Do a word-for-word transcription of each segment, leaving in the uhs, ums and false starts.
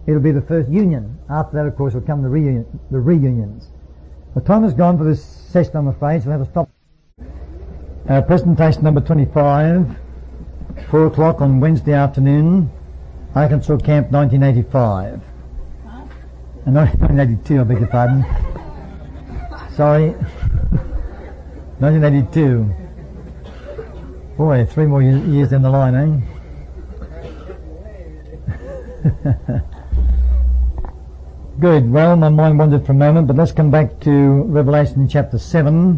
It'll be the first union. After that, of course, will come the, reunion, the reunions. The time has gone for this session, I'm afraid, so we'll have to stop. Uh, presentation number twenty-five, four o'clock on Wednesday afternoon, Arkansas Camp nineteen eighty-five. Huh? Uh, nineteen eighty-two, I beg your pardon. Sorry. nineteen eighty-two. Boy, three more years down the line, eh? Good. Well, my mind wandered for a moment, but let's come back to Revelation chapter seven.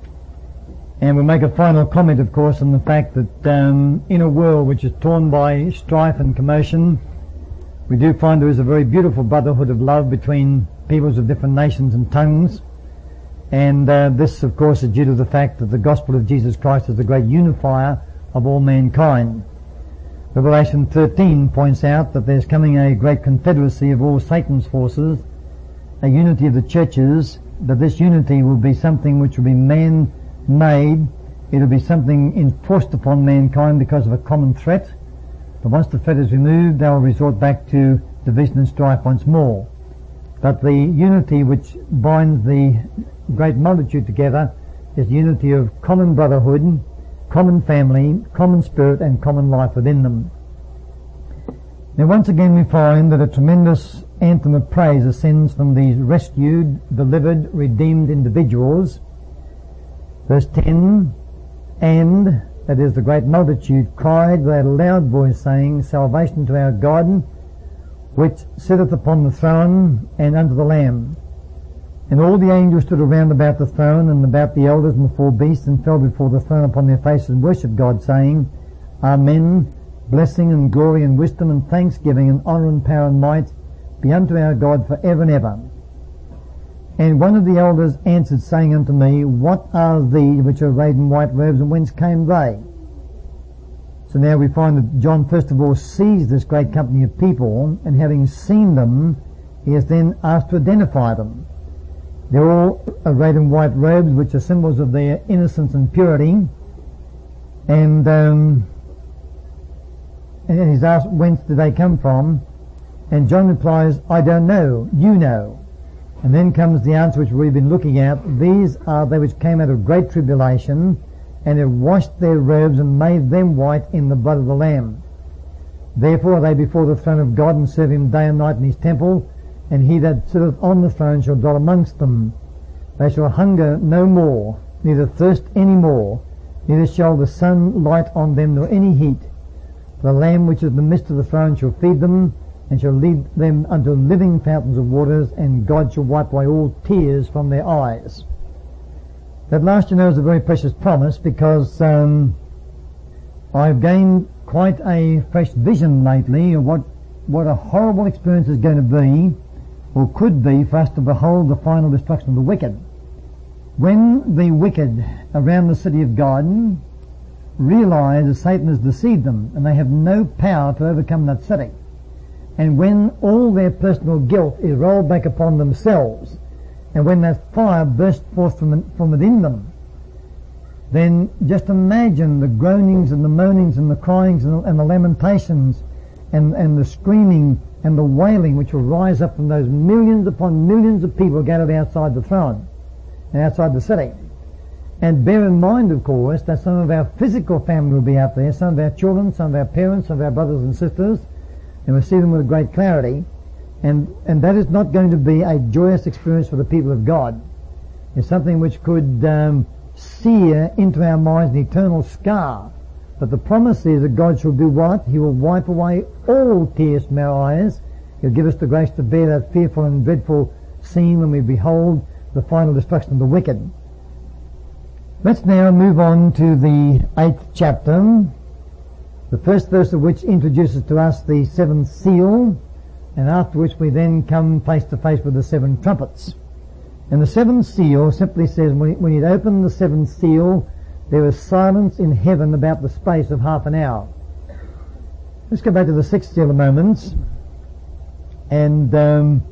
And we'll make a final comment, of course, on the fact that um, in a world which is torn by strife and commotion, we do find there is a very beautiful brotherhood of love between peoples of different nations and tongues. And uh, this, of course, is due to the fact that the gospel of Jesus Christ is the great unifier of all mankind. Revelation thirteen points out that there's coming a great confederacy of all Satan's forces, a unity of the churches, that this unity will be something which will be man-made. It'll be something enforced upon mankind because of a common threat. But once the threat is removed, they will resort back to division and strife once more. But the unity which binds the great multitude together is the unity of common brotherhood, common family, common spirit, and common life within them. Now once again we find that a tremendous anthem of praise ascends from these rescued, delivered, redeemed individuals. Verse ten, and, that is the great multitude, cried with a loud voice, saying, Salvation to our God, which sitteth upon the throne, and unto the Lamb. And all the angels stood around about the throne and about the elders and the four beasts, and fell before the throne upon their faces and worshipped God, saying, Amen. Blessing and glory and wisdom and thanksgiving and honour and power and might be unto our God for ever and ever. And one of the elders answered, saying unto me, What are these which are arrayed in white robes, and whence came they? So now we find that John first of all sees this great company of people, and having seen them, he is then asked to identify them. They're all arrayed in white robes, which are symbols of their innocence and purity. And, um, and he's asked, whence did they come from? And John replies, I don't know, you know. And then comes the answer which we've been looking at. These are they which came out of great tribulation, and have washed their robes and made them white in the blood of the Lamb. Therefore are they before the throne of God, and serve him day and night in his temple. And he that sitteth on the throne shall dwell amongst them. They shall hunger no more, neither thirst any more, neither shall the sun light on them, nor any heat. The Lamb which is in the midst of the throne shall feed them, and shall lead them unto living fountains of waters, and God shall wipe away all tears from their eyes. That last, you know, is a very precious promise, because um, I've gained quite a fresh vision lately of what, what a horrible experience is going to be, or could be, for us to behold the final destruction of the wicked. When the wicked around the city of God realize that Satan has deceived them, and they have no power to overcome that city, and when all their personal guilt is rolled back upon themselves, and when that fire bursts forth from, from within them, then just imagine the groanings and the moanings and the cryings and the, and the lamentations and, and the screaming and the wailing which will rise up from those millions upon millions of people gathered outside the throne and outside the city. And bear in mind, of course, that some of our physical family will be out there, some of our children, some of our parents, some of our brothers and sisters, and we'll see them with great clarity. And, and that is not going to be a joyous experience for the people of God. It's something which could um, sear into our minds an eternal scar. But the promise is that God shall do what? He will wipe away all tears from our eyes. He'll give us the grace to bear that fearful and dreadful scene when we behold the final destruction of the wicked. Let's now move on to the eighth chapter, the first verse of which introduces to us the seventh seal, and after which we then come face to face with the seven trumpets. And the seventh seal simply says, when you open the seventh seal, there is silence in heaven about the space of half an hour. Let's go back to the sixth seal a moment. And um,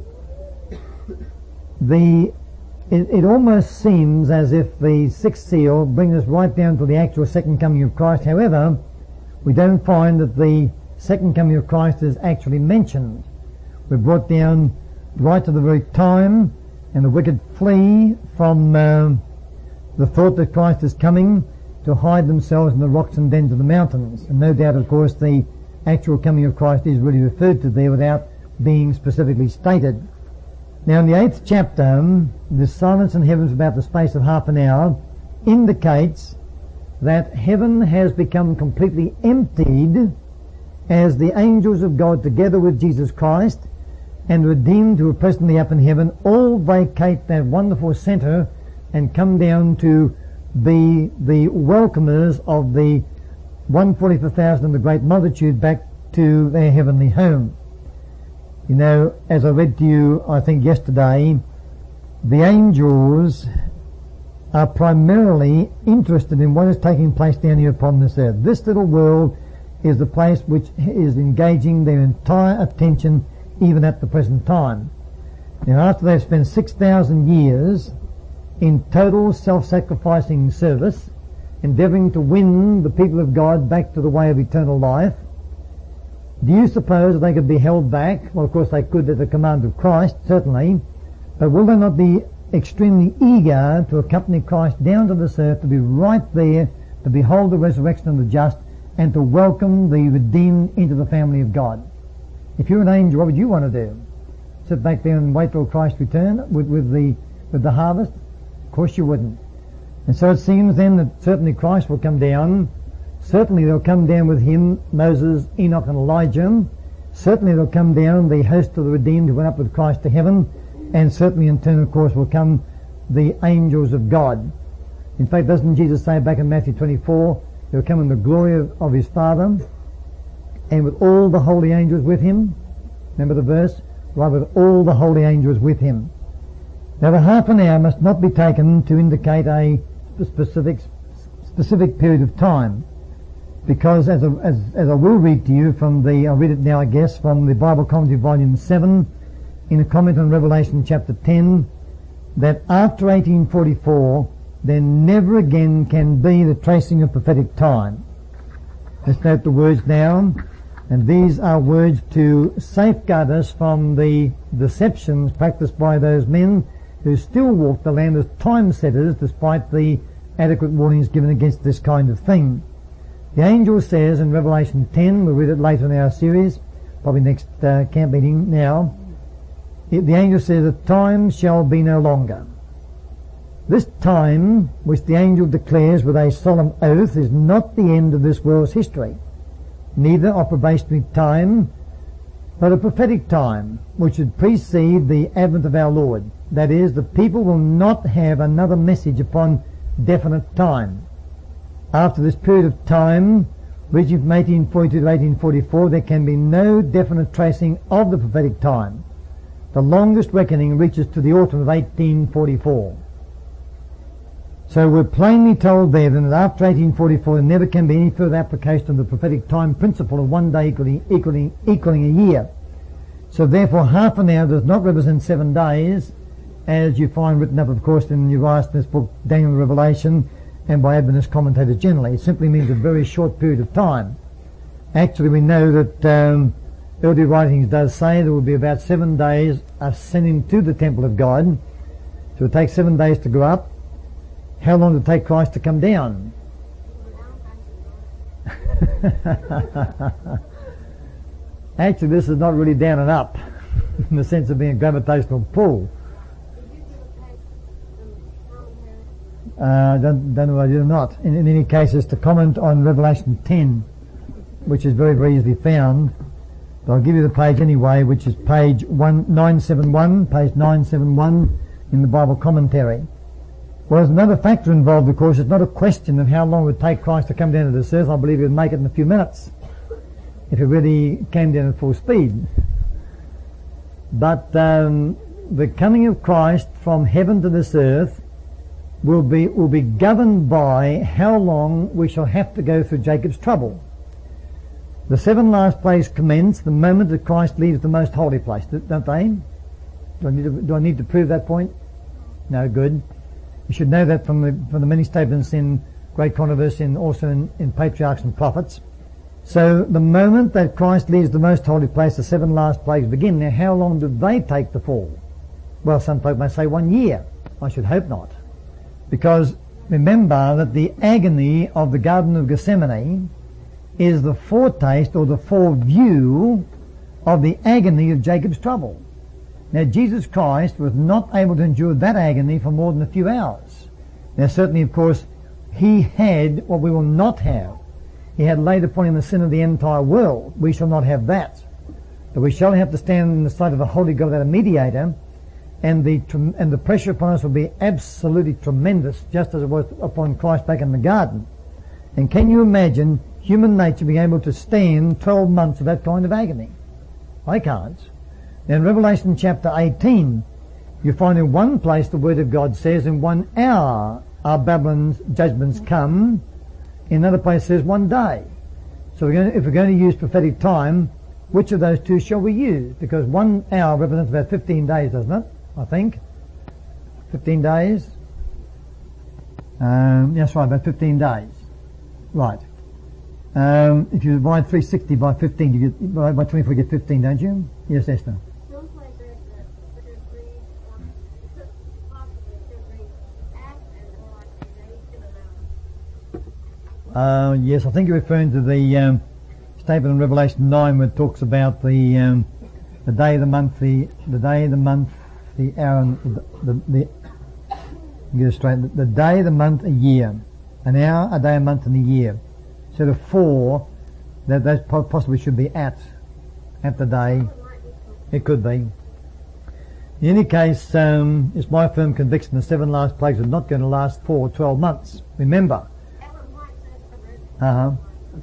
the it, it almost seems as if the sixth seal brings us right down to the actual second coming of Christ. However, we don't find that the second coming of Christ is actually mentioned. We're brought down right to the very time, and the wicked flee from uh, the thought that Christ is coming to hide themselves in the rocks and dens of the mountains. And no doubt, of course, the actual coming of Christ is really referred to there without being specifically stated. Now in the eighth chapter, the silence in heaven for about the space of half an hour indicates that heaven has become completely emptied as the angels of God, together with Jesus Christ and redeemed who are presently up in heaven, all vacate that wonderful centre and come down to be the welcomers of the one hundred forty-four thousand and the great multitude back to their heavenly home. You know, as I read to you, I think yesterday, the angels are primarily interested in what is taking place down here upon this earth. This little world is the place which is engaging their entire attention even at the present time. Now, after they've spent six thousand years in total self-sacrificing service, endeavouring to win the people of God back to the way of eternal life, do you suppose that they could be held back? Well, of course they could at the command of Christ, certainly, but will they not be extremely eager to accompany Christ down to this earth, to be right there, to behold the resurrection of the just, and to welcome the redeemed into the family of God? If you're an angel, what would you want to do? Sit back there and wait till Christ return with, with the with the harvest? Of course you wouldn't. And so it seems then that certainly Christ will come down. Certainly they'll come down with him, Moses, Enoch and Elijah. Certainly they'll come down the host of the redeemed who went up with Christ to heaven. And certainly in turn, of course, will come the angels of God. In fact, doesn't Jesus say back in Matthew twenty-four, he'll come in the glory of, of his Father and with all the holy angels with him? Remember the verse? Right, with all the holy angels with him. Now the half an hour must not be taken to indicate a specific specific period of time, because as, a, as, as I will read to you from the, I'll read it now I guess, from the Bible Commentary Volume seven, in a comment on Revelation chapter ten, that after eighteen forty-four there never again can be the tracing of prophetic time. Let's note the words now, and these are words to safeguard us from the deceptions practiced by those men who still walk the land as time setters despite the adequate warnings given against this kind of thing. The angel says in Revelation ten, we'll read it later in our series, probably next uh, camp meeting now, the angel says that time shall be no longer. This time, which the angel declares with a solemn oath, is not the end of this world's history, neither a probationary time, but a prophetic time, which should precede the advent of our Lord. That is, the people will not have another message upon definite time. After this period of time, reaching from eighteen forty-two to eighteen forty-four, there can be no definite tracing of the prophetic time. The longest reckoning reaches to the autumn of eighteen forty-four. So we're plainly told there that after eighteen forty-four there never can be any further application of the prophetic time principle of one day equaling, equaling, equaling a year. So therefore half an hour does not represent seven days, as you find written up, of course, in Uriah Smith's book, Daniel the Revelation, and by Adventist commentators generally. It simply means a very short period of time. Actually, we know that um, early writings does say there will be about seven days ascending to the temple of God. So it takes seven days to go up. How long did it take Christ to come down? Actually, this is not really down and up in the sense of being a gravitational pull. Uh, don't, don't know whether I did or not. In, in any case, it's to comment on Revelation ten, which is very, very easily found. But I'll give you the page anyway, which is page one, nine seventy-one, page nine seventy-one in the Bible commentary. Well, there's another factor involved, of course. It's not a question of how long it would take Christ to come down to this earth. I believe he would make it in a few minutes if he really came down at full speed. But um, the coming of Christ from heaven to this earth will be will be governed by how long we shall have to go through Jacob's trouble. The seven last plagues commence the moment that Christ leaves the most holy place, don't they? Do I need to, do I need to prove that point? No, good. You should know that from the from the many statements in Great Controversy and also in, in Patriarchs and Prophets. So the moment that Christ leaves the most holy place, the seven last plagues begin. Now how long do they take to fall? Well, some folk may say one year. I should hope not. Because remember that the agony of the Garden of Gethsemane is the foretaste or the foreview of the agony of Jacob's trouble. Now Jesus Christ was not able to endure that agony for more than a few hours. Now certainly, of course, he had what we will not have. He had laid upon him the sin of the entire world. We shall not have that. But we shall have to stand in the sight of the Holy God without a mediator, and the and the pressure upon us will be absolutely tremendous, just as it was upon Christ back in the garden. And can you imagine human nature being able to stand twelve months of that kind of agony? I can't. Now in Revelation chapter eighteen, you find in one place the Word of God says, in one hour are Babylon's judgments come. In another place says one day. So we're going to, if we're going to use prophetic time, which of those two shall we use? Because one hour represents about fifteen days, doesn't it? I think. fifteen days. Um, that's right, about fifteen days. Right. Um, if you divide three hundred sixty by fifteen, you get, by, by twenty-four you get fifteen, don't you? Yes, Esther. Uh, yes, I think you're referring to the um, statement in Revelation nine where it talks about the um, the day, the month, the the day, the month, the hour, and the, the, the get it straight. The, the day, the month, a year, an hour, a day, a month, and a year. So the four that that possibly should be at at the day. It could be. In any case, um, it's my firm conviction the seven last plagues are not going to last for twelve months. Remember. Uh-huh.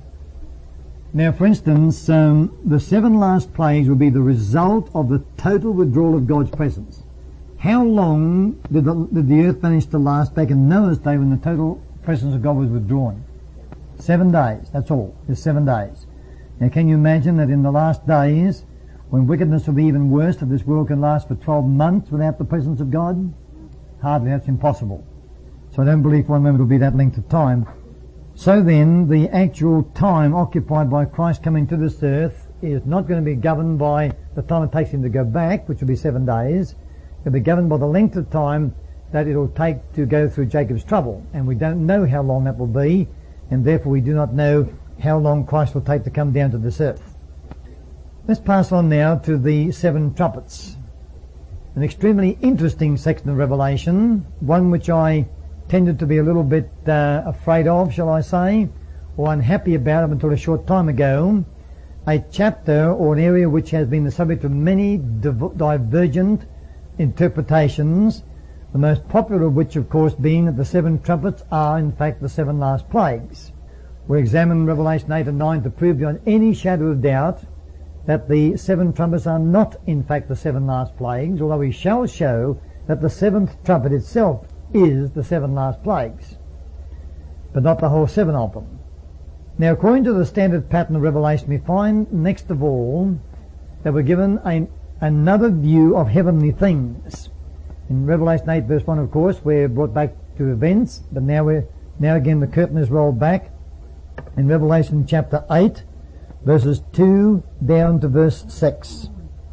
Now, for instance, um, the seven last plagues will be the result of the total withdrawal of God's presence. How long did the, did the earth manage to last back in Noah's day when the total presence of God was withdrawn? Seven days, that's all. Just seven days. Now, can you imagine that in the last days, when wickedness will be even worse, that this world can last for twelve months without the presence of God? Hardly, that's impossible. So I don't believe for one moment it will be that length of time. So then, the actual time occupied by Christ coming to this earth is not going to be governed by the time it takes him to go back, which will be seven days. It'll be governed by the length of time that it'll take to go through Jacob's trouble. And we don't know how long that will be, and therefore we do not know how long Christ will take to come down to this earth. Let's pass on now to the seven trumpets. An extremely interesting section of Revelation, one which I tended to be a little bit uh, afraid of, shall I say, or unhappy about up until a short time ago. A chapter or an area which has been the subject of many div- divergent interpretations, the most popular of which, of course, being that the seven trumpets are, in fact, the seven last plagues. We examine Revelation eight and nine to prove beyond any shadow of doubt that the seven trumpets are not, in fact, the seven last plagues, although we shall show that the seventh trumpet itself is the seven last plagues, but not the whole seven of them. Now, according to the standard pattern of Revelation, we find, next of all, that we're given a, another view of heavenly things. In Revelation eight verse one, of course, we're brought back to events, but now we're, now again the curtain is rolled back. In Revelation chapter eight, verses two down to verse six.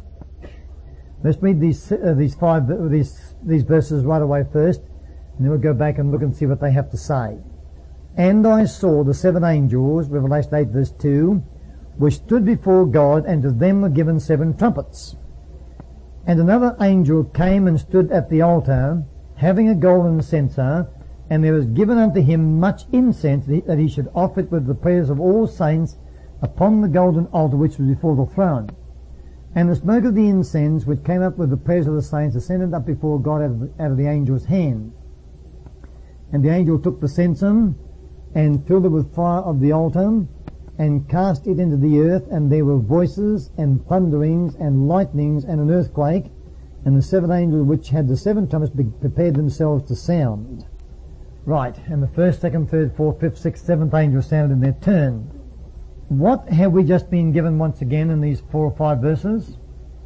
Let's read these, uh, these five, uh, these, these verses right away first, and then we'll go back and look and see what they have to say. And I saw the seven angels, Revelation eight verse two, which stood before God, and to them were given seven trumpets. And another angel came and stood at the altar, having a golden censer, and there was given unto him much incense, that he should offer it with the prayers of all saints upon the golden altar which was before the throne. And the smoke of the incense, which came up with the prayers of the saints, ascended up before God out of the, out of the angel's hand. And the angel took the censer, and filled it with fire of the altar, and cast it into the earth, and there were voices, and thunderings, and lightnings, and an earthquake, and the seven angels which had the seven trumpets prepared themselves to sound. Right, and the first, second, third, fourth, fifth, sixth, seventh angel sounded in their turn. What have we just been given once again in these four or five verses?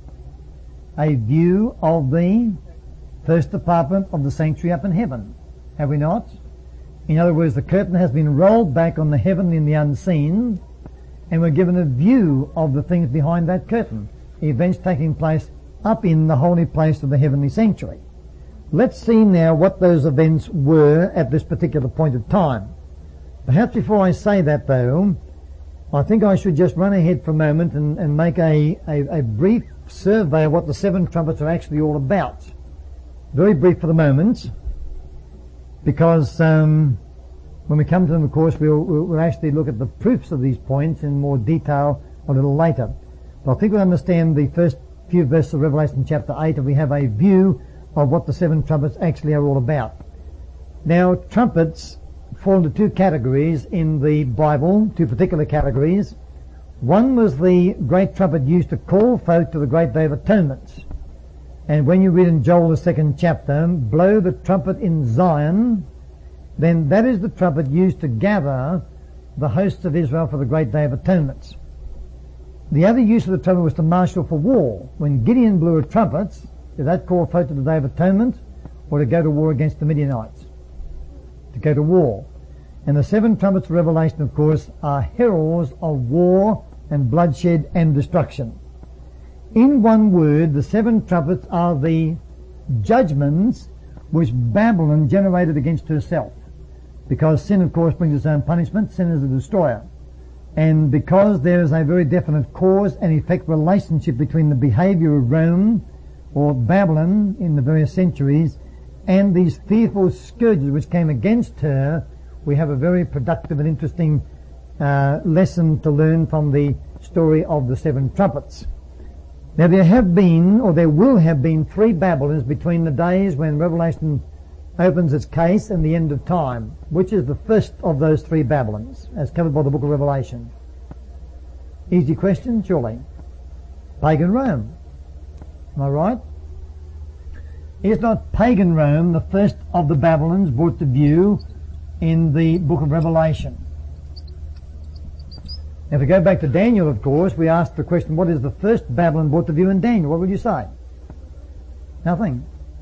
A view of the first apartment of the sanctuary up in heaven. Have we not? In other words, the curtain has been rolled back on the heavenly and the unseen, and we're given a view of the things behind that curtain, events taking place up in the holy place of the heavenly sanctuary. Let's see now what those events were at this particular point of time. Perhaps before I say that, though, I think I should just run ahead for a moment and, and make a, a, a brief survey of what the seven trumpets are actually all about. Very brief for the moment, because um, when we come to them, of course, we'll, we'll, we'll actually look at the proofs of these points in more detail a little later. But I think we'll understand the first few verses of Revelation chapter eight, and we have a view of what the seven trumpets actually are all about. Now, trumpets fall into two categories in the Bible, two particular categories. One was the great trumpet used to call folk to the great day of atonement. And when you read in Joel the second chapter, blow the trumpet in Zion, then that is the trumpet used to gather the hosts of Israel for the great day of atonement. The other use of the trumpet was to marshal for war. When Gideon blew a trumpet, did that call folk to the day of atonement or to go to war against the Midianites? To go to war. And the seven trumpets of Revelation, of course, are heralds of war and bloodshed and destruction. In one word, the seven trumpets are the judgments which Babylon generated against herself. Because sin, of course, brings its own punishment. Sin is a destroyer. And because there is a very definite cause and effect relationship between the behavior of Rome or Babylon in the various centuries and these fearful scourges which came against her, we have a very productive and interesting uh, lesson to learn from the story of the seven trumpets. Now there have been, or there will have been, three Babylons between the days when Revelation opens its case and the end of time. Which is the first of those three Babylons, as covered by the book of Revelation? Easy question, surely. Pagan Rome. Am I right? Is not pagan Rome the first of the Babylons brought to view in the book of Revelation? Now, if we go back to Daniel, of course, we asked the question, what is the first Babylon brought to view in Daniel? What would you say? Nothing.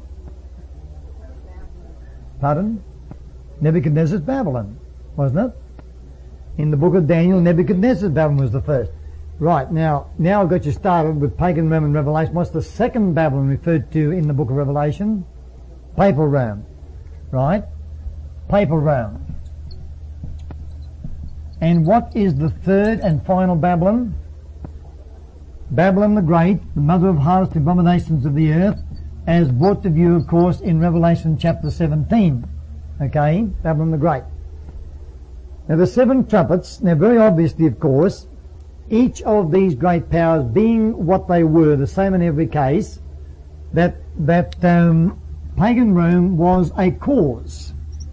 Pardon? Nebuchadnezzar's Babylon, wasn't it? In the book of Daniel, Nebuchadnezzar's Babylon was the first. Right, now, now I've got you started with pagan Rome and Revelation. What's the second Babylon referred to in the book of Revelation? Papal Rome. Right? Papal Rome. And what is the third and final Babylon? Babylon the Great, the mother of harlot's abominations of the earth, as brought to view, of course, in Revelation chapter seventeen. Okay, Babylon the Great. Now the seven trumpets, now very obviously, of course, each of these great powers being what they were, the same in every case, that that um, pagan Rome was a cause.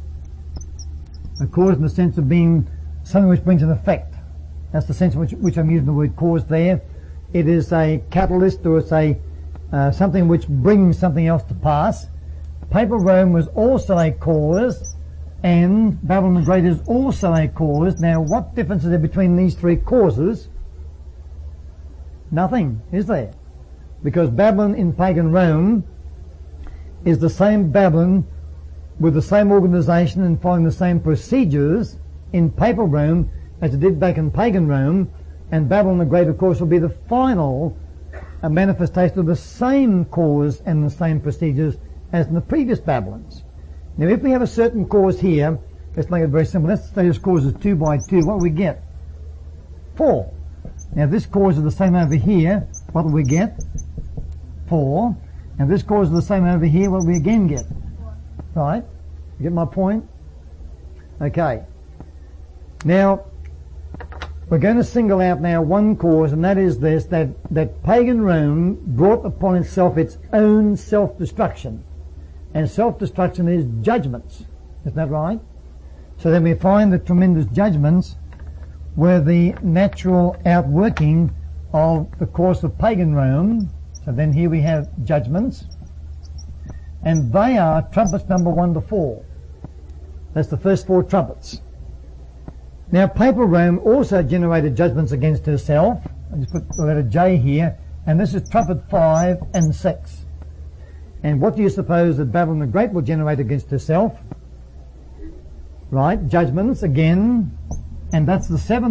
A cause in the sense of being something which brings an effect. That's the sense in which, which I'm using the word cause there. It is a catalyst, or it's a uh, something which brings something else to pass. Papal Rome was also a cause, and Babylon the Great is also a cause. Now, what difference is there between these three causes? Nothing, is there? Because Babylon in pagan Rome is the same Babylon with the same organization and following the same procedures in papal Rome as it did back in pagan Rome, and Babylon the Great, of course, will be the final uh, manifestation of the same cause and the same procedures as in the previous Babylons. Now, if we have a certain cause here, let's make it very simple. Let's say this cause is two by two. What do we get? Four. Now, if this cause is the same over here, what do we get? Four. And if this cause is the same over here, what do we again get? Right? You get my point? Okay. Now, we're going to single out now one cause, and that is this, that, that pagan Rome brought upon itself its own self-destruction. And self-destruction is judgments. Isn't that right? So then we find that tremendous judgments were the natural outworking of the course of pagan Rome. So then here we have judgments. And they are trumpets number one to four. That's the first four trumpets. Now, papal Rome also generated judgments against herself. I just put the letter J here. And this is trumpet five and six. And what do you suppose that Babylon the Great will generate against herself? Right, judgments again. And that's the seventh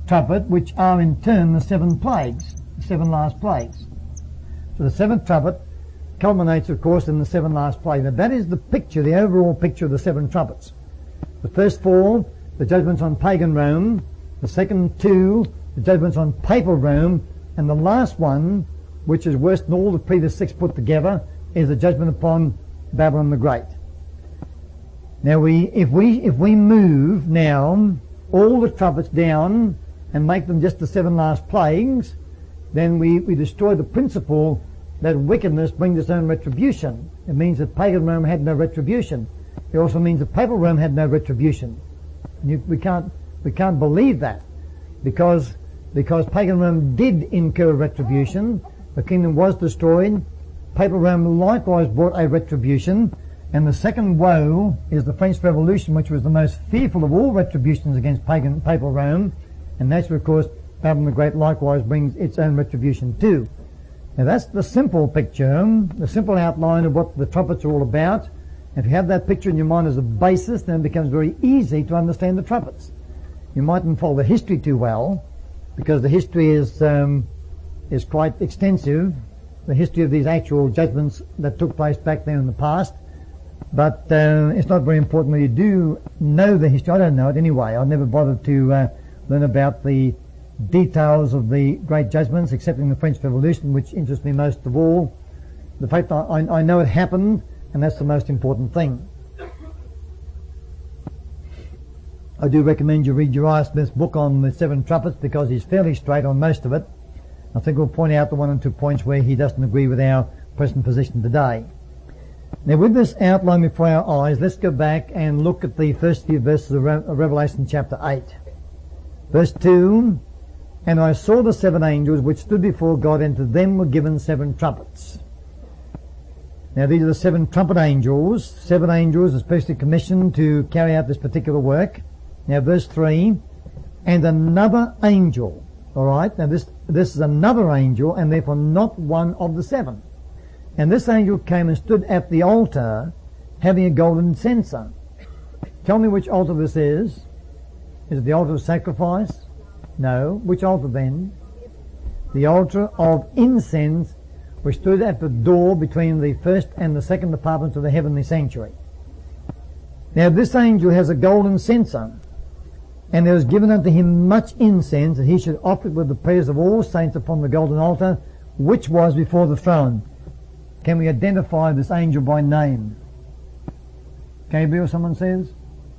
trumpet, which are in turn the seven plagues, the seven last plagues. So the seventh trumpet culminates, of course, in the seven last plagues. Now that is the picture, the overall picture of the seven trumpets. The first four, the judgments on pagan Rome. The second two, the judgments on papal Rome. And the last one, which is worse than all the previous six put together, is the judgment upon Babylon the Great. Now we, if we, if we move now all the trumpets down and make them just the seven last plagues, then we, we destroy the principle that wickedness brings its own retribution. It means that pagan Rome had no retribution. It also means that papal Rome had no retribution. You, we can't, we can't believe that because, because pagan Rome did incur retribution. The kingdom was destroyed. Papal Rome likewise brought a retribution. And the second woe is the French Revolution, which was the most fearful of all retributions against pagan, papal Rome. And that's, of course, Babylon the Great likewise brings its own retribution too. Now that's the simple picture, the simple outline of what the trumpets are all about. If you have that picture in your mind as a basis, then it becomes very easy to understand the trumpets. You mightn't follow the history too well, because the history is um, is quite extensive, the history of these actual judgments that took place back there in the past. But uh, it's not very important that you do know the history. I don't know it anyway. I've never bothered to uh, learn about the details of the great judgments, excepting the French Revolution, which interests me most of all. The fact that I, I know it happened, and that's the most important thing. I do recommend you read Uriah Smith's book on the seven trumpets, because he's fairly straight on most of it. I think we'll point out the one or two points where he doesn't agree with our present position today. Now, with this outline before our eyes, let's go back and look at the first few verses of Revelation chapter eight. Verse two, "And I saw the seven angels which stood before God, and to them were given seven trumpets." Now, these are the seven trumpet angels, seven angels especially commissioned to carry out this particular work. Now, verse three, "And another angel," all right, now this, this is another angel, and therefore not one of the seven. "And this angel came and stood at the altar, having a golden censer." Tell me which altar this is. Is it the altar of sacrifice? No. Which altar then? The altar of incense, which stood at the door between the first and the second apartment of the heavenly sanctuary. Now this angel has a golden censer, and there was given unto him much incense, that he should offer it with the prayers of all saints upon the golden altar, which was before the throne. Can we identify this angel by name? Gabriel, someone says?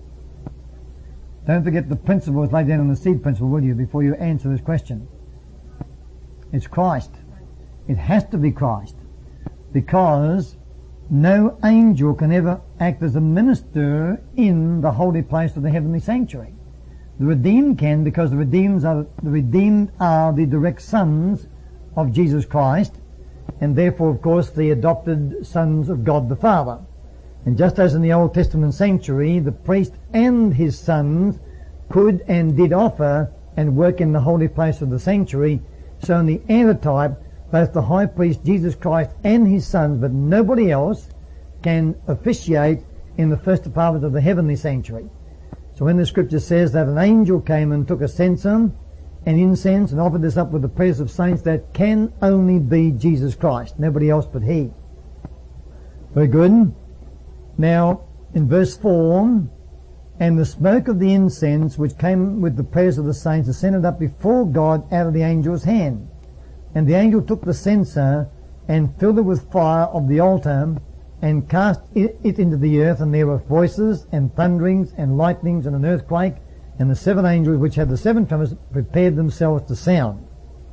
Don't forget the principle is laid down in the seed principle, will you, before you answer this question? It's Christ. It has to be Christ, because no angel can ever act as a minister in the holy place of the heavenly sanctuary. The redeemed can, because the redeemed are the redeemed are the direct sons of Jesus Christ, and therefore, of course, the adopted sons of God the Father. And just as in the Old Testament sanctuary, the priest and his sons could and did offer and work in the holy place of the sanctuary, so in the antitype, both the high priest Jesus Christ and his sons, but nobody else, can officiate in the first apartment of the heavenly sanctuary. So when the scripture says that an angel came and took a censer and incense and offered this up with the prayers of saints, that can only be Jesus Christ, nobody else but he. Very good. Now, in verse four, "And the smoke of the incense which came with the prayers of the saints ascended up before God out of the angel's hand. And the angel took the censer and filled it with fire of the altar and cast it into the earth, and there were voices and thunderings and lightnings and an earthquake, and the seven angels which had the seven trumpets prepared themselves to sound."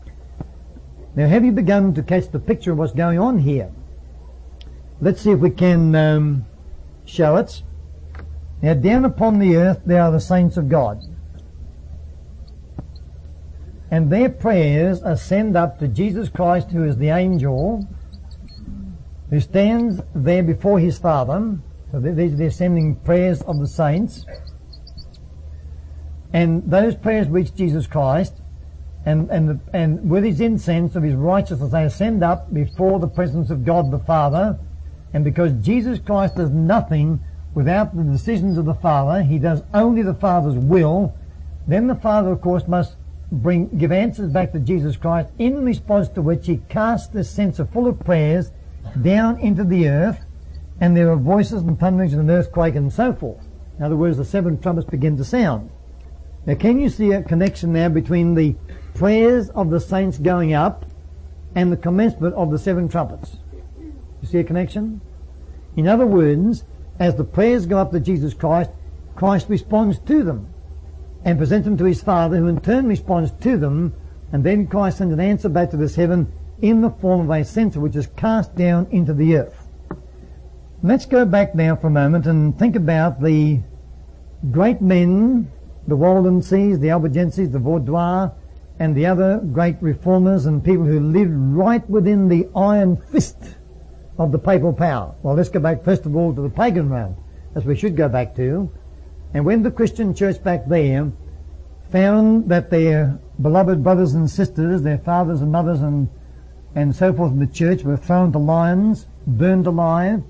Now, have you begun to catch the picture of what's going on here? Let's see if we can um, show it. Now, down upon the earth there are the saints of God, and their prayers ascend up to Jesus Christ, who is the angel, who stands there before his Father. So these are the ascending prayers of the saints. And those prayers reach Jesus Christ, and, and, the, and with his incense of his righteousness, they ascend up before the presence of God the Father. And because Jesus Christ does nothing without the decisions of the Father, he does only the Father's will, then the Father, of course, must bring give answers back to Jesus Christ, in response to which he casts this censer full of prayers down into the earth, and there are voices and thunderings and an earthquake and so forth. In other words, the seven trumpets begin to sound. Now, can you see a connection now between the prayers of the saints going up and the commencement of the seven trumpets? You see a connection? In other words, as the prayers go up to Jesus Christ, Christ responds to them and presents them to his Father, who in turn responds to them, and then Christ sends an answer back to this heaven in the form of a censer which is cast down into the earth. Let's go back now for a moment and think about the great men, the Waldenses, the Albigenses, the Vaudois, and the other great reformers and people who lived right within the iron fist of the papal power. Well, let's go back first of all to the pagan realm, as we should go back to. And when the Christian church back there found that their beloved brothers and sisters, their fathers and mothers and, and so forth in the church were thrown to lions, burned alive,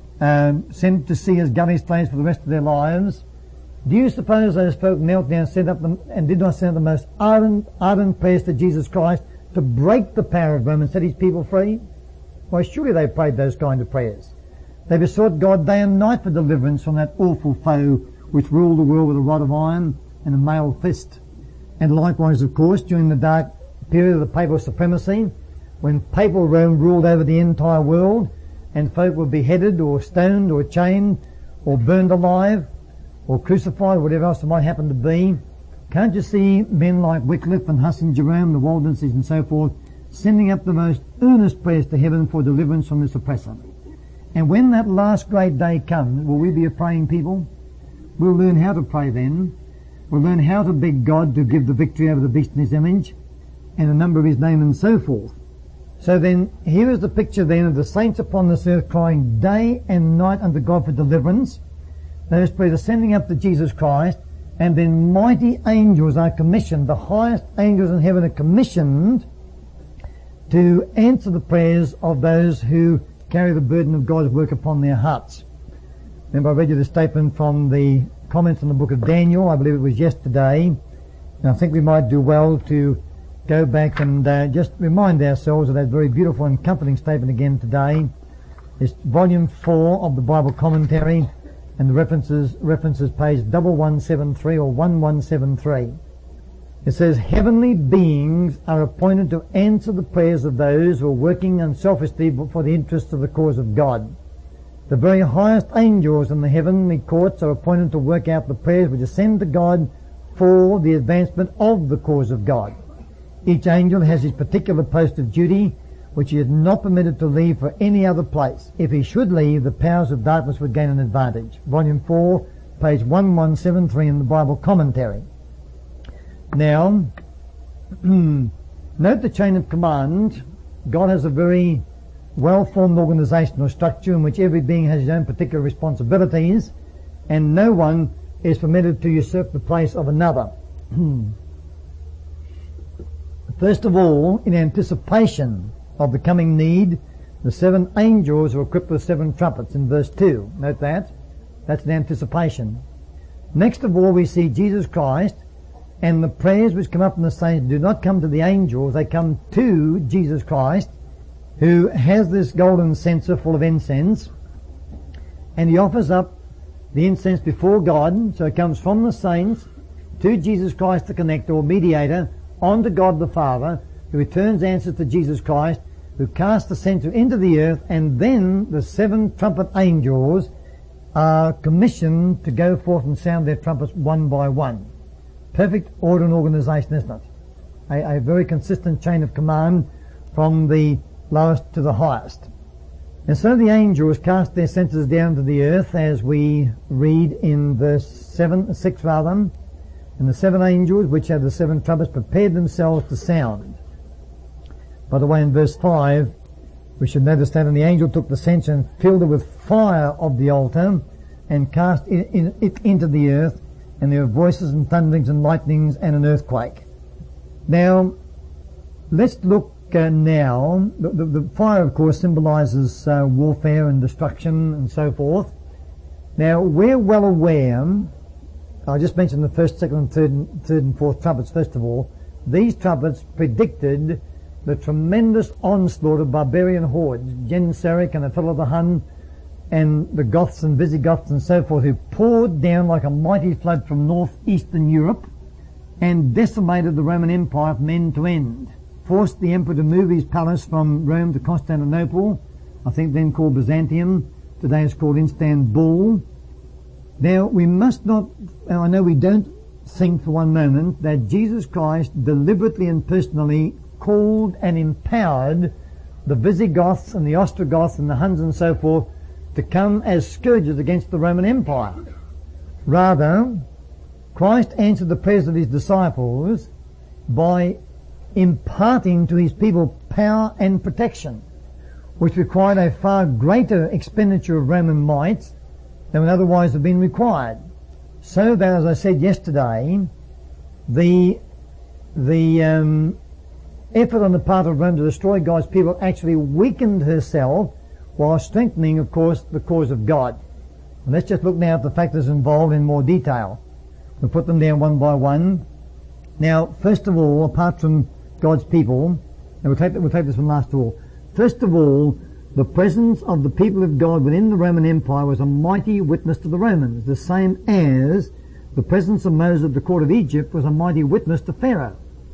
um, sent to sea as gunny slaves for the rest of their lives, do you suppose those folk knelt down, sent up them, and did not send the most ardent, ardent prayers to Jesus Christ to break the power of Rome and set his people free? Why, surely they prayed those kind of prayers. They besought God day and night for deliverance from that awful foe which ruled the world with a rod of iron and a mailed fist. And likewise, of course, during the dark period of the papal supremacy, when papal Rome ruled over the entire world, and folk were beheaded or stoned or chained or burned alive or crucified, or whatever else it might happen to be, can't you see men like Wycliffe and Huss and Jerome, the Waldenses and so forth, sending up the most earnest prayers to heaven for deliverance from this oppressor? And when that last great day comes, will we be a praying people? We'll learn how to pray then. We'll learn how to beg God to give the victory over the beast in his image and the number of his name and so forth. So then, here is the picture then of the saints upon this earth crying day and night unto God for deliverance. Those prayers are sending up to Jesus Christ, and then mighty angels are commissioned, the highest angels in heaven are commissioned to answer the prayers of those who carry the burden of God's work upon their hearts. Remember, I read you the statement from the comments on the book of Daniel, I believe it was yesterday, and I think we might do well to go back and uh, just remind ourselves of that very beautiful and comforting statement again today. It's volume four of the Bible commentary, and the references references page one one seven three or one one seven three. It says, heavenly beings are appointed to answer the prayers of those who are working unselfishly for the interests of the cause of God. The very highest angels in the heavenly courts are appointed to work out the prayers which ascend to God for the advancement of the cause of God. Each angel has his particular post of duty, which he is not permitted to leave for any other place. If he should leave, the powers of darkness would gain an advantage. Volume four, page one one seven three in the Bible commentary. Now, note the chain of command. God has a very well-formed organizational structure in which every being has his own particular responsibilities, and no one is permitted to usurp the place of another. First of all, in anticipation of the coming need, the seven angels are equipped with seven trumpets in verse two. Note that. That's an anticipation. Next of all, we see Jesus Christ, and the prayers which come up from the saints do not come to the angels, they come to Jesus Christ, who has this golden censer full of incense, and he offers up the incense before God. So it comes from the saints to Jesus Christ, the connector or mediator, on to God the Father, who returns answers to Jesus Christ, who casts the censer into the earth, and then the seven trumpet angels are commissioned to go forth and sound their trumpets one by one. Perfect order and organization, isn't it? A, a very consistent chain of command from the lowest to the highest. And so the angels cast their censers down to the earth, as we read in verse seven, six rather, and the seven angels, which have the seven trumpets, prepared themselves to sound. By the way, in verse five, we should notice that, and the angel took the censer and filled it with fire of the altar, and cast it, in, it into the earth, and there were voices and thunderings and lightnings and an earthquake. Now, let's look uh, now. The, the, the fire, of course, symbolizes uh, warfare and destruction and so forth. Now, we're well aware, I just mentioned the first, second, and third, third and fourth trumpets first of all. these trumpets predicted the tremendous onslaught of barbarian hordes, Genseric and Attila the Hun, and the Goths and Visigoths and so forth, who poured down like a mighty flood from northeastern Europe and decimated the Roman Empire from end to end. Forced the emperor to move his palace from Rome to Constantinople, I think then called Byzantium, today it's called Istanbul. Now, we must not, I know we don't think for one moment that Jesus Christ deliberately and personally called and empowered the Visigoths and the Ostrogoths and the Huns and so forth to come as scourges against the Roman Empire. Rather, Christ answered the prayers of his disciples by imparting to his people power and protection, which required a far greater expenditure of Roman might than would otherwise have been required. So that, as I said yesterday, the the um, effort on the part of Rome to destroy God's people actually weakened herself while strengthening, of course, the cause of God. And let's just look now at the factors involved in more detail. We'll put them down one by one. Now, first of all, apart from God's people, and we'll take, we'll take this one last of all. First of all, the presence of the people of God within the Roman Empire was a mighty witness to the Romans, the same as the presence of Moses at the court of Egypt was a mighty witness to Pharaoh.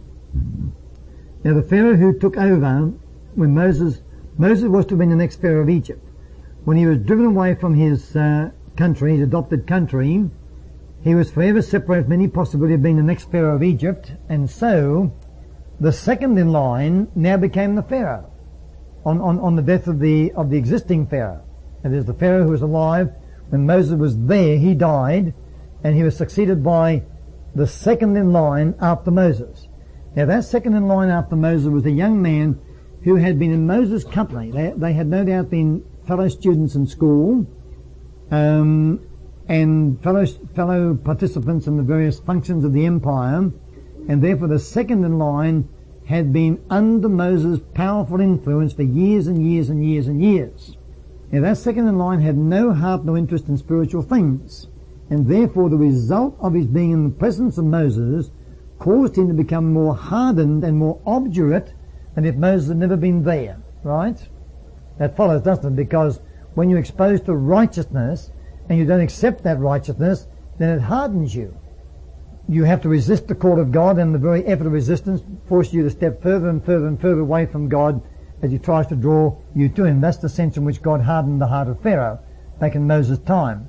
Now, the Pharaoh who took over when Moses, Moses was to have been the next Pharaoh of Egypt. When he was driven away from his uh, country, his adopted country, he was forever separated from any possibility of being the next Pharaoh of Egypt, and so the second in line now became the Pharaoh on, on, on the death of the of the existing Pharaoh. That is, the Pharaoh who was alive when Moses was there, he died, and he was succeeded by the second in line after Moses. Now, that second in line after Moses was a young man who had been in Moses' company. They, they had no doubt been fellow students in school, um, and fellow, fellow participants in the various functions of the empire, and therefore the second in line had been under Moses' powerful influence for years and years and years and years. Now, that second in line had no heart, no interest in spiritual things, and therefore the result of his being in the presence of Moses caused him to become more hardened and more obdurate than if Moses had never been there, right? That follows, doesn't it? Because when you're exposed to righteousness and you don't accept that righteousness, then it hardens you. You have to resist the call of God, and the very effort of resistance forces you to step further and further and further away from God as he tries to draw you to him. That's the sense in which God hardened the heart of Pharaoh back in Moses' time.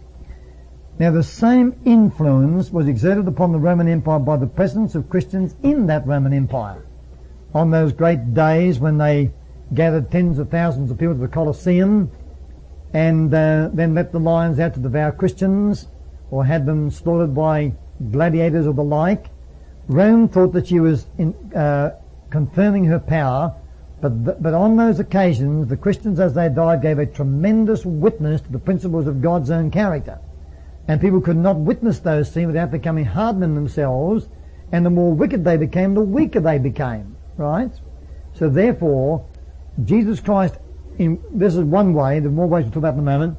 Now, the same influence was exerted upon the Roman Empire by the presence of Christians in that Roman Empire. On those great days when they gathered tens of thousands of people to the Colosseum and uh, then let the lions out to devour Christians or had them slaughtered by gladiators or the like, Rome thought that she was in, uh, confirming her power, but, th- but on those occasions the Christians as they died gave a tremendous witness to the principles of God's own character. And people could not witness those things without becoming hardened in themselves, and the more wicked they became, the weaker they became, right? So therefore, Jesus Christ, in, this is one way, there are more ways we'll talk about in a moment,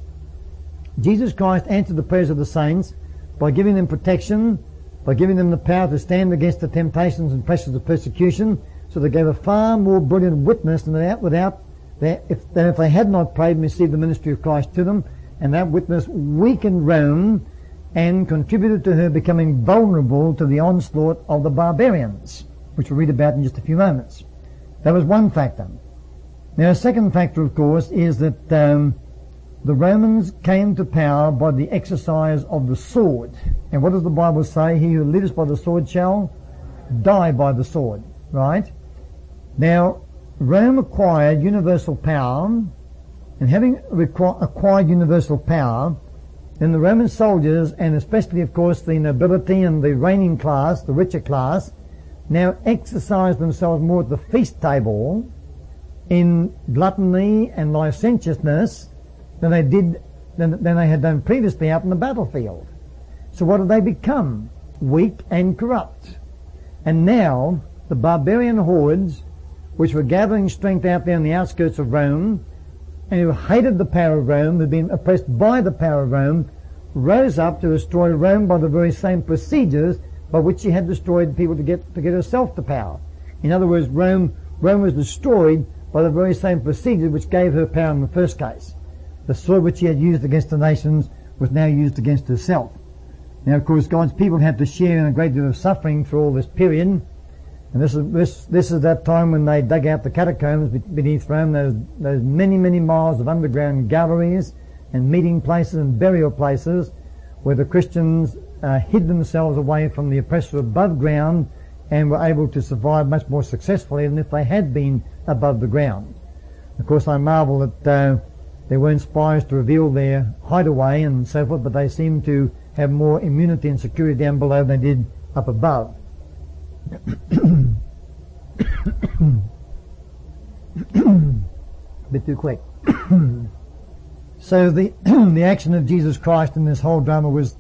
Jesus Christ answered the prayers of the saints by giving them protection, by giving them the power to stand against the temptations and pressures of persecution, so they gave a far more brilliant witness than without, without their, if, than if they had not prayed and received the ministry of Christ to them. And that witness weakened Rome and contributed to her becoming vulnerable to the onslaught of the barbarians, which we'll read about in just a few moments. That was one factor. Now, a second factor, of course, is that um, the Romans came to power by the exercise of the sword. And what does the Bible say? He who lives by the sword shall die by the sword, right? Now, Rome acquired universal power, and having requ- acquired universal power, then the Roman soldiers, and especially, of course, the nobility and the reigning class, the richer class, now exercised themselves more at the feast table in gluttony and licentiousness than they did, than, than they had done previously out in the battlefield. So what did they become? Weak and corrupt. And now, the barbarian hordes, which were gathering strength out there on the outskirts of Rome, and who hated the power of Rome, who had been oppressed by the power of Rome, rose up to destroy Rome by the very same procedures by which she had destroyed people to get to get herself to power. In other words, Rome Rome was destroyed by the very same procedure which gave her power in the first case. The sword which she had used against the nations was now used against herself. Now, of course, God's people had to share in a great deal of suffering through all this period. And this is this this is that time when they dug out the catacombs beneath Rome. Those those many many miles of underground galleries and meeting places and burial places where the Christians uh, hid themselves away from the oppressor above ground and were able to survive much more successfully than if they had been above the ground. Of course, I marvel that uh, there weren't spies to reveal their hideaway and so forth, but they seem to have more immunity and security down below than they did up above. Bit too quick. So the the action of Jesus Christ in this whole drama was,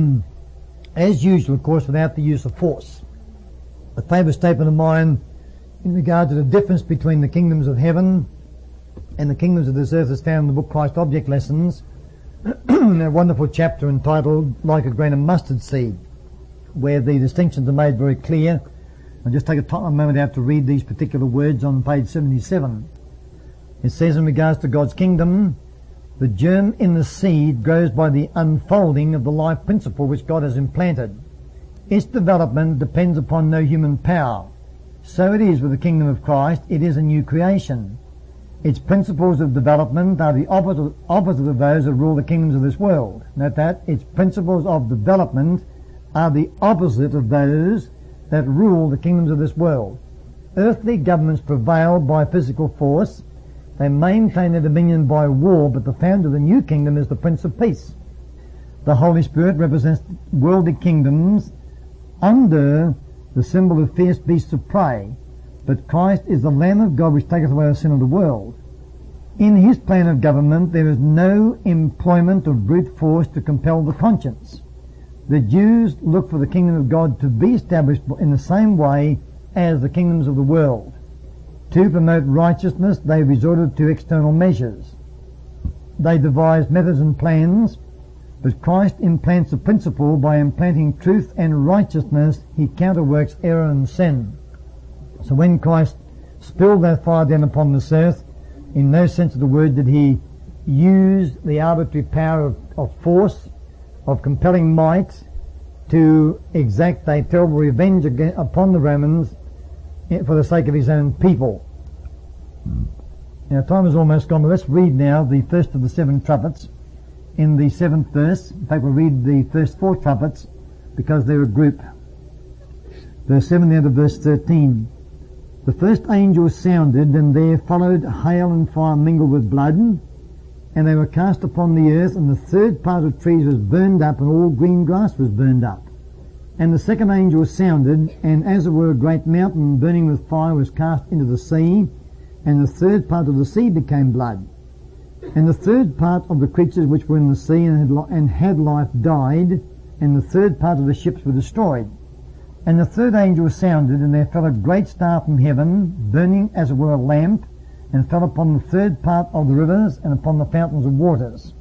as usual, of course, without the use of force. A favourite statement of mine in regard to the difference between the kingdoms of heaven and the kingdoms of this earth is found in the book Christ Object Lessons, a wonderful chapter entitled Like a Grain of Mustard Seed, where the distinctions are made very clear. I'll just take a, time, a moment out to read these particular words on page seventy-seven. It says, in regards to God's kingdom, the germ in the seed grows by the unfolding of the life principle which God has implanted. Its development depends upon no human power. So it is with the kingdom of Christ. It is a new creation. Its principles of development are the opposite, opposite of those that rule the kingdoms of this world. Note that. Its principles of development are the opposite of those that rule the kingdoms of this world. Earthly governments prevail by physical force. They maintain their dominion by war, but the founder of the new kingdom is the Prince of Peace. The Holy Spirit represents worldly kingdoms under the symbol of fierce beasts of prey, but Christ is the Lamb of God which taketh away the sin of the world. In his plan of government there is no employment of brute force to compel the conscience. The Jews look for the kingdom of God to be established in the same way as the kingdoms of the world. To promote righteousness they resorted to external measures. They devised methods and plans, but Christ implants a principle. By implanting truth and righteousness, he counterworks error and sin. So when Christ spilled that fire down upon this earth, in no sense of the word did he use the arbitrary power of, of force, of compelling might, to exact a terrible revenge upon the Romans for the sake of his own people. Now, time is almost gone, but let's read now the first of the seven trumpets in the seventh verse. In fact, we'll read the first four trumpets because they're a group. Verse seven down to verse thirteen. The first angel sounded, and there followed hail and fire mingled with blood, and they were cast upon the earth, and the third part of trees was burned up, and all green grass was burned up. And the second angel sounded, and as it were a great mountain burning with fire was cast into the sea, and the third part of the sea became blood. And the third part of the creatures which were in the sea and had, li- and had life died, and the third part of the ships were destroyed. And the third angel sounded, and there fell a great star from heaven, burning as it were a lamp, and fell upon the third part of the rivers and upon the fountains of waters.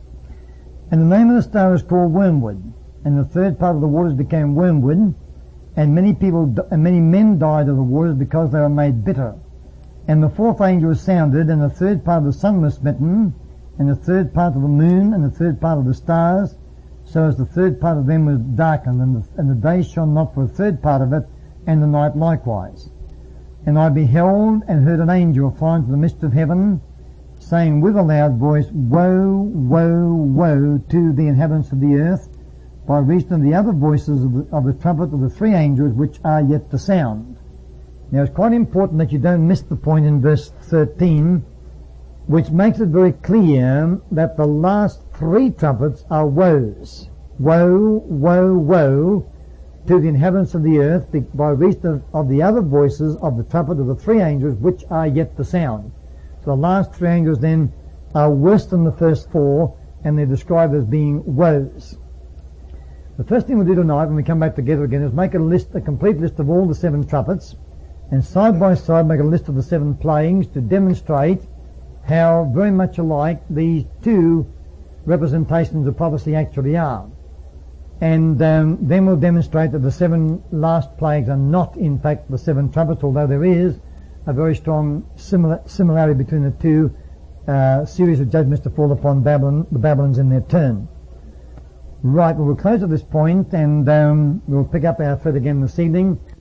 And the name of the star is called Wormwood. And the third part of the waters became wormwood, and many people and many men died of the waters because they were made bitter. And the fourth angel sounded, and the third part of the sun was smitten, and the third part of the moon, and the third part of the stars, so as the third part of them was darkened, and the, and the day shone not for a third part of it, and the night likewise. And I beheld and heard an angel flying to the midst of heaven, saying with a loud voice, Woe, woe, woe to the inhabitants of the earth, by reason of the other voices of the, of the trumpet of the three angels which are yet to sound. Now it's quite important that you don't miss the point in verse thirteen, which makes it very clear that the last three trumpets are woes. Woe, woe, woe to the inhabitants of the earth by reason of, of the other voices of the trumpet of the three angels which are yet to sound. So the last three angels then are worse than the first four, and they're described as being woes. The first thing we'll do tonight when we come back together again is make a list, a complete list of all the seven trumpets, and side by side make a list of the seven playings to demonstrate how very much alike these two representations of prophecy actually are. And um, then we'll demonstrate that the seven last plagues are not in fact the seven trumpets, although there is a very strong similar, similarity between the two uh, series of judgments to fall upon Babylon, the Babylons in their turn. Right, well, we'll close at this point, and um, we'll pick up our thread again this evening.